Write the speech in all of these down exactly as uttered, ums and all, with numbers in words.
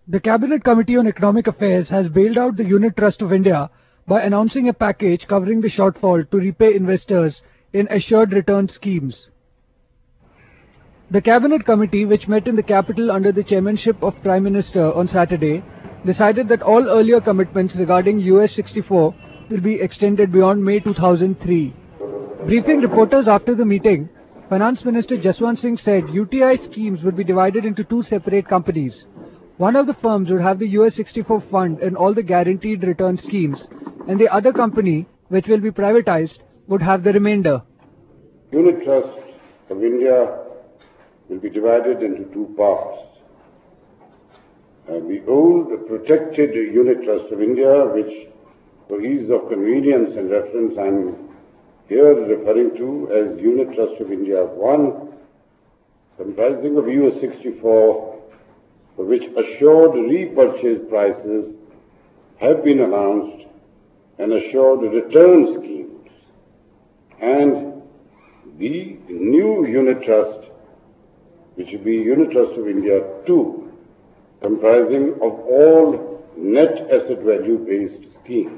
The Cabinet Committee on Economic Affairs has bailed out the Unit Trust of India by announcing a package covering the shortfall to repay investors in assured return schemes. The Cabinet Committee, which met in the capital under the chairmanship of Prime Minister on Saturday, decided that all earlier commitments regarding U S sixty-four will be extended beyond May two thousand three. Briefing reporters after the meeting, Finance Minister Jaswant Singh said U T I schemes would be divided into two separate companies. One of the firms would have the U S sixty-four fund and all the guaranteed return schemes, and the other company, which will be privatized, would have the remainder. Unit Trust of India will be divided into two parts. Uh, the old protected Unit Trust of India, which for ease of convenience and reference I am here referring to as Unit Trust of India one, comprising of U S sixty-four, for which assured repurchase prices have been announced, and assured return schemes, and the new Unit Trust, which will be Unit Trust of India two, comprising of all net asset value based schemes.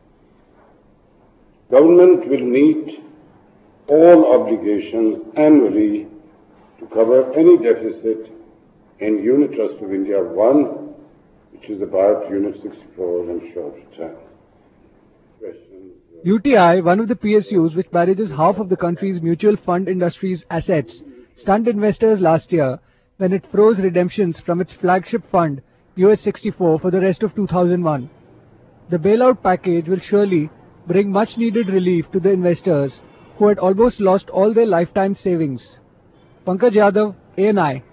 Government will meet all obligations annually to cover any deficit in Unit Trust of India one, which is about Unit sixty-four and short return. Questions? U T I, one of the P S Us which manages half of the country's mutual fund industry's assets, stunned investors last year when it froze redemptions from its flagship fund, U S sixty-four, for the rest of two thousand one. The bailout package will surely bring much needed relief to the investors who had almost lost all their lifetime savings. Pankaj Yadav, A N I.